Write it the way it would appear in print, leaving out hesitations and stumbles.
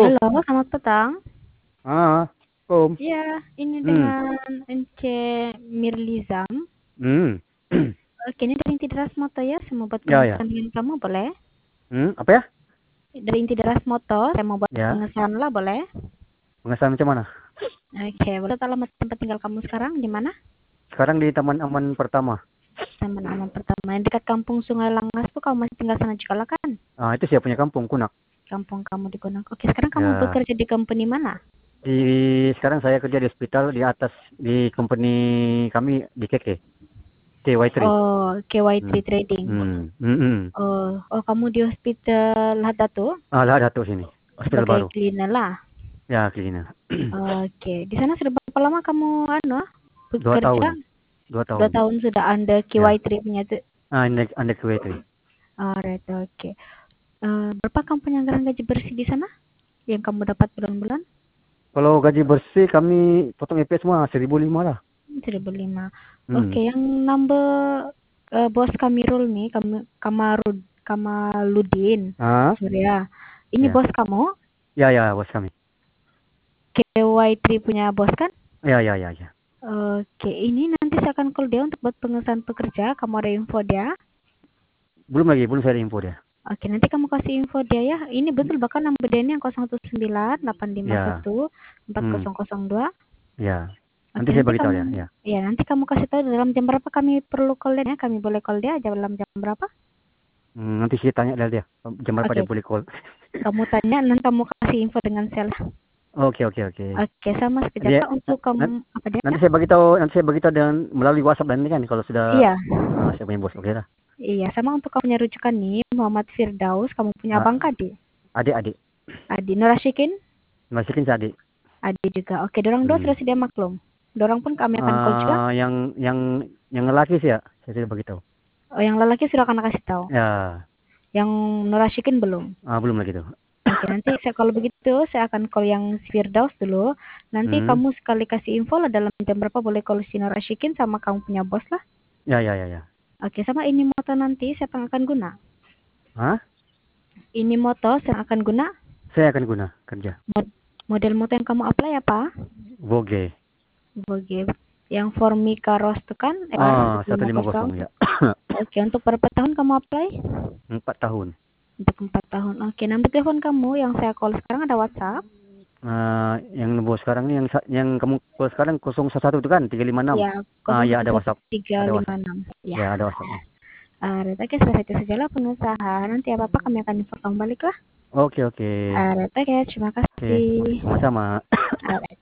Halo, Halo, selamat petang. Om. Iya, ini Hmm, dengan Ence Mirlizam. hmm, Oke, ini dari Inti Deras Moto ya, saya mau buat ya, ya. pengesahan dengan kamu, boleh? Apa ya? Dari Inti Deras Moto, saya mau buat Ya, pengesahan lah, boleh? pengesahan macam mana? Oke, boleh tahu alamat tempat tinggal kamu sekarang di mana? Sekarang di Taman Aman Pertama. Taman Aman Pertama, yang dekat Kampung Sungai Langas tuh kamu masih tinggal sana juga lah kan? Ah, itu siapa punya kampung, Kunak. Kampung kamu di Gunung. Oke, sekarang kamu Ya, bekerja di company mana? di sekarang saya kerja di hospital di atas di company kami di KK, KY3. Oh, KY3 Hmm, Trading. hmm. Oh, kamu di Hospital Hadatu Ah, lah ada tuh sini. Hospital sebagai baru. cleaner lah. Ya, cleaner. Oke, di sana sudah berapa lama kamu Dua bekerja? tahun. Dua Dua tahun. tahun sudah Anda Ya. KY3 punya tuh. Ah, under KY3. Alright, oke. Berapa kamu punya anggaran gaji bersih di sana yang kamu dapat bulan-bulan? Kalau gaji bersih kami potong EP semua 1.500 lah. 1.500. Hmm. Oke, yang nambah bos Kamirul nih, Kamaludin. Ah, Surya. Ini ya. bos kamu, Ya, ya, bos kami. KY3 punya bos kan? Ya, ya, ya, ya. Oke, ini nanti saya akan call dia untuk buat pengesahan pekerja. Kamu ada info dia? Belum saya ada info dia. Oke, nanti kamu kasih info dia ya. Ini betul bahkan nomor dia ini yang 019 Ya, 851 hmm, 4002. ya. Nanti Oke, saya nanti beritahu kamu ya, ya. ya nanti kamu kasih tahu dalam jam berapa kami perlu call dia ya. Kami boleh call dia dalam jam berapa? Nanti saya tanya dari dia, jam berapa dia Oke, boleh call. kamu tanya nanti kamu kasih info dengan saya lah. Oke, oke, oke. Oke, sama sekejap Dia, Kak, untuk nan- kamu apa dia? nanti saya beritahu dengan melalui WhatsApp nanti kan kalau sudah Iya, saya punya bos, oke lah. iya, sama untuk kamu punya rujukan nih Muhammad Firdaus, kamu punya Ah, abang Kadi. adik-adik, Adi Nurashikin, masukin saya adik. Adi juga. Oke, dorang dua Hmm. sudah sedia maklum. Dorang pun kami akan call juga. Yang lelaki sih ya, saya sudah beritahu. Oh, yang lelaki sudah akan kasih tahu. Ya, Yang Nurashikin belum. belum lagi tuh. Oke, nanti kalau begitu saya akan call yang Firdaus dulu. Nanti Hmm. kamu sekali kasih info lah dalam jam berapa boleh call si Nurashikin sama kamu punya bos lah. Ya, ya, ya, ya. Oke, sama ini moto nanti saya akan guna. Hah? Ini moto saya akan guna. Saya akan guna kerja. Model moto yang kamu apply apa? Vogue. Vogue. Yang Formica Rose itu kan? 150 ya. Oke, untuk berapa tahun kamu apply? 4 tahun. Untuk 4 tahun. Oke, nomor telepon kamu yang saya call sekarang ada WhatsApp? Yang nomor sekarang ini yang kamu call sekarang 011 itu kan 356. Ya, Ya ada WhatsApp. Ada WhatsApp. 01356. Ya. Ya ada WhatsAppnya. Oke, setelah itu sajalah pengusaha. Nanti apa-apa kami akan info kamu balik lah. Oke, oke. Oke, terima Oke, kasih. sama-sama. Alright.